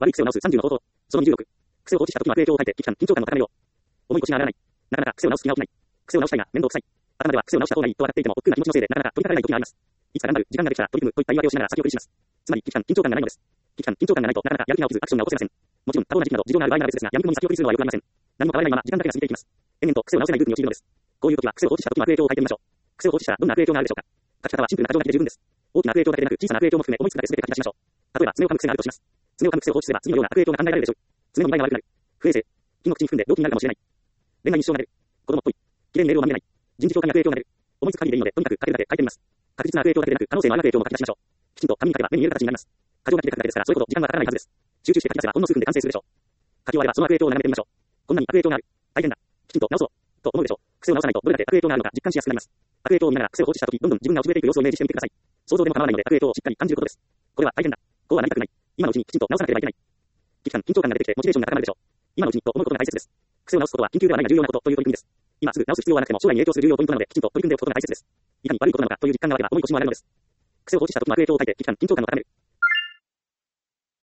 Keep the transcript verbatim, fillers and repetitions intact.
悪い癖を直すさんじゅうの方法。そのにじゅうろく。癖を放置した時の悪影響を書いて、危機感、緊張感を高めよう。重い腰が上がらない。なかなか癖を直す気が起きない。癖を直したいが、面倒くさい。頭では癖を直した方がいいと分かっていても、億劫な気持ちのせいで、なかなか取り掛かれない時があります。いつか頑張る、時間ができたら取り組むといった言い訳をしながら先送りします。つまり、危機感、緊張感がないのです。危機感、緊張感がないと、なかなかやる気が起きず、アクションが起こせません。もちろん、多忙な時期など事情がある場合なら別ですが、やみくもに先送りするのはよくありません。何も変わらないまま、時間だけが過ぎていきます。延々と癖を直せないループに陥るのです。こういう時は、癖を放置した時の悪影響を書いてみましょう。癖を放置したらどんな悪影響があるでしょうか。書き方はシンプルな箇条書きで十分です。大きな悪影響だけでなく、小さな悪影響も含め、思いつくだけ全て書き出しましょう。例えば、爪を噛む癖があるとします。爪を噛む癖を放置すれば、次のような悪影響が考えられるでしょう。爪の見栄えが悪くなる。不衛生。金を口に含んで病気になるかもしれない。恋愛に支障が出る。子供っぽい。綺麗にメールを守れない。人事評価に悪影響が出る。思いつく限りでいいので、とにかく書けるだけ書いてみます。確実な悪影響だけでなく、可能性のある悪影響も書き出しましょう。きちんと紙に書けば目に見える形になります。箇条書きで書くだけですから、そういうこと時間がかからないはずです。集中して書き出せばほんの数分で完成するでしょう。書き終わればその悪影響を眺めてみましょう。こんなに悪影響がある。大変だ。きちんと直そう。と思うでしょう。癖を直さないとどれだけ悪影響があるのか実感しやすくなります。悪影響を見ながら癖を放置したとき、どんどん自分が落ちぶれていく様子をイメージしてみてください。想像でも構わないので悪影響をしっかり感じることです。これは大変だ。こうはなりたくない。今のうちにきちんと直さなければいけない。危機感、緊張感が出てきてモチベーションが高まるでしょう。今のうちにと思うことが大切です。癖を直すことは緊急ではないが重要なことという取り組みです。今すぐ直す必要はなくても将来に影響する重要ポイントなのできちんと取り組んでおくことが大切です。いかに悪いことなのかという実感があれば重い腰も上がるのです。癖を放置した時の悪影響を書いて危機感、緊張感を高める。